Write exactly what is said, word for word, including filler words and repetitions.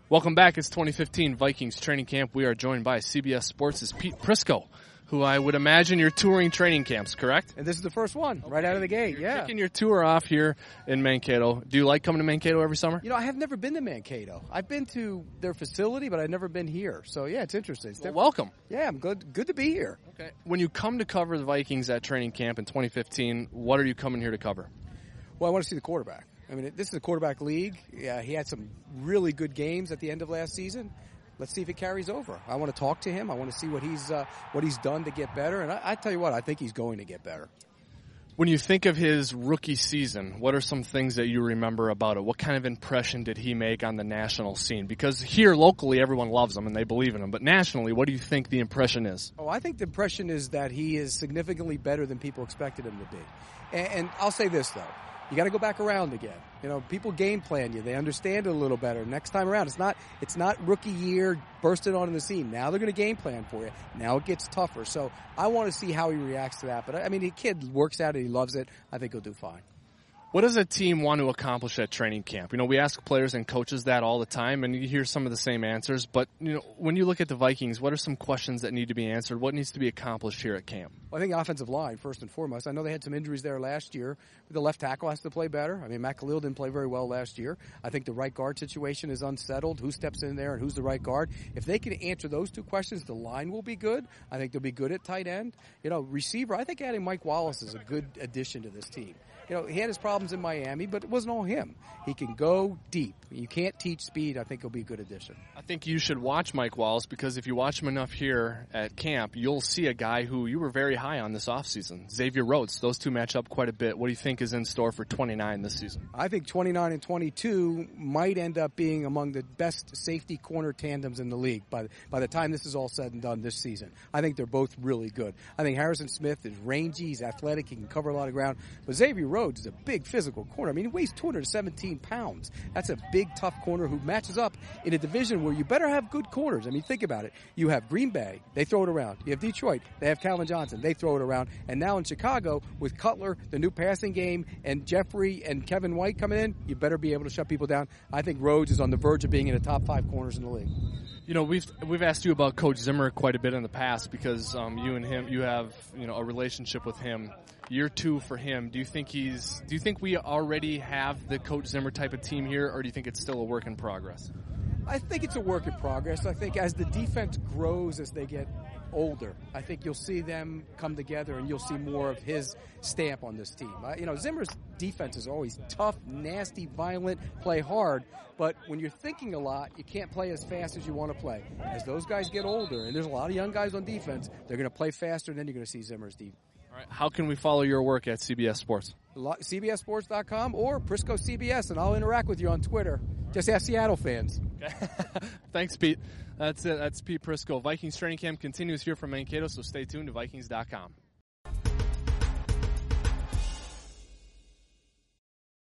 Welcome back. It's twenty fifteen Vikings training camp. We are joined by C B S Sports' Pete Prisco, who I would imagine you're touring training camps, correct? And this is the first one, right out of the gate, You're yeah. Kicking your tour off here in Mankato. Do you like coming to Mankato every summer? You know, I have never been to Mankato. I've been to their facility, but I've never been here. So, yeah, it's interesting. It's Well, welcome. Yeah, I'm good Good to be here. Okay. When you come to cover the Vikings at training camp in twenty fifteen, what are you coming here to cover? Well, I want to see the quarterback. I mean, this is a quarterback league. Yeah, he had some really good games at the end of last season. Let's see if it carries over. I want to talk to him. I want to see what he's uh, what he's done to get better. And I, I tell you what, I think he's going to get better. When you think of his rookie season, what are some things that you remember about it? What kind of impression did he make on the national scene? Because here locally everyone loves him and they believe in him. But nationally, what do you think the impression is? Oh, I think the impression is that he is significantly better than people expected him to be. And, and I'll say this, though. You got to go back around again. You know, people game plan you. They understand it a little better. Next time around, it's not it's not rookie year bursting onto the scene. Now they're going to game plan for you. Now it gets tougher. So I want to see how he reacts to that. But, I mean, the kid works at it. He loves it. I think he'll do fine. What does a team want to accomplish at training camp? You know, we ask players and coaches that all the time, and you hear some of the same answers. But, you know, when you look at the Vikings, what are some questions that need to be answered? What needs to be accomplished here at camp? Well, I think offensive line, first and foremost. I know they had some injuries there last year. The left tackle has to play better. I mean, Matt Khalil didn't play very well last year. I think the right guard situation is unsettled. Who steps in there and who's the right guard? If they can answer those two questions, the line will be good. I think they'll be good at tight end. You know, receiver, I think adding Mike Wallace is a good addition to this team. You know, he had his problems in Miami, but it wasn't all him. He can go deep. You can't teach speed. I think he'll be a good addition. I think you should watch Mike Wallace because if you watch him enough here at camp, you'll see a guy who you were very high on this offseason, Xavier Rhodes. Those two match up quite a bit. What do you think is in store for twenty-nine this season? I think twenty-nine and twenty-two might end up being among the best safety corner tandems in the league by the, by the time this is all said and done this season. I think they're both really good. I think Harrison Smith is rangy, he's athletic, he can cover a lot of ground. But Xavier Rhodes is a big physical corner. I mean, he weighs two hundred seventeen pounds. That's a big, tough corner who matches up in a division where you better have good corners. I mean, think about it. You have Green Bay, they throw it around. You have Detroit, they have Calvin Johnson, they throw it around. And now in Chicago, with Cutler, the new passing game, and Jeffrey and Kevin White coming in, you better be able to shut people down. I think Rhodes is on the verge of being in the top five corners in the league. You know, we've we've asked you about Coach Zimmer quite a bit in the past because um, you and him, you have you know a relationship with him. Year two for him. Do you think he's? Do you think we already have the Coach Zimmer type of team here, or do you think it's still a work in progress? I think it's a work in progress. I think as the defense grows, as they get older, I think you'll see them come together and you'll see more of his stamp on this team. Uh, you know, Zimmer's defense is always tough, nasty, violent, play hard. But when you're thinking a lot, you can't play as fast as you want to play. As those guys get older, and there's a lot of young guys on defense, they're going to play faster, and then you're going to see Zimmer's defense. All right. How can we follow your work at C B S Sports? C B S sports dot com or Prisco C B S, and I'll interact with you on Twitter. Just ask Seattle fans. Okay. Thanks, Pete. That's it. That's Pete Prisco. Vikings training camp continues here from Mankato, so stay tuned to Vikings dot com.